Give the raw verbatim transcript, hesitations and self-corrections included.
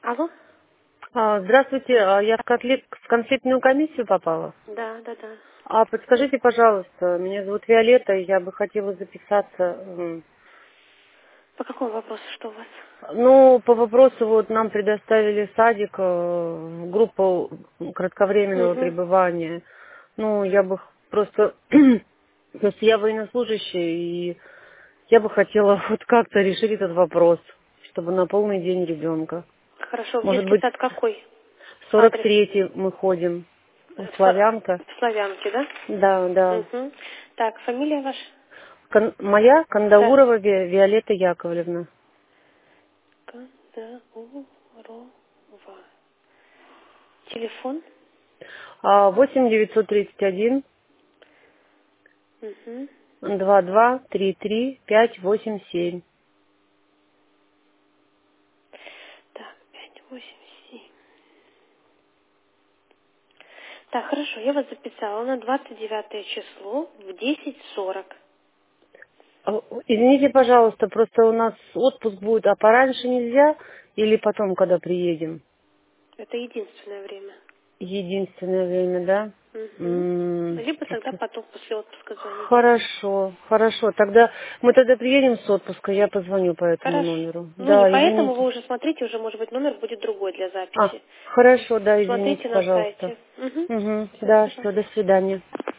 Алло? А, Здравствуйте, а, я в конфликт, в конфликтную комиссию попала. Да, да, да. А подскажите, пожалуйста, меня зовут Виолетта, и я бы хотела записаться. м, По какому вопросу, что у вас? Ну, по вопросу, вот нам предоставили садик, э, группу кратковременного Угу. пребывания. Ну, я бы х- просто, просто я военнослужащий, и я бы хотела вот как-то решить этот вопрос, чтобы на полный день ребенка. Хорошо, в Может детский быть, сад какой? сорок Адрес? третий мы ходим, В, Сла- Славянка. в Славянке, да? Да, да. Угу. Так, фамилия ваша? Кон- моя Да. Кандаурова Ви- Виолетта Яковлевна. Кандаурова. Телефон? А, восемь девятьсот тридцать один Угу. два два три три пять восемь семь. Так, пять, восемь, семь. Так, хорошо, я вас записала на двадцать девятое число в десять сорок. А, Извините, пожалуйста, просто у нас отпуск будет, а пораньше нельзя или потом, когда приедем? Это единственное время. Единственное время, да? Угу. М, Либо тогда это- потом после отпуска звоните. Хорошо, хорошо. Тогда мы тогда приедем с отпуска, я позвоню по этому Хорошо. номеру. Ну, не Да, поэтому вы извините. уже смотрите, уже, может быть, номер будет другой для А, записи. хорошо, да, извините, Смотрите на пожалуйста. сайте. Угу. Угу, Все, да, все, до пожалуйста. свидания.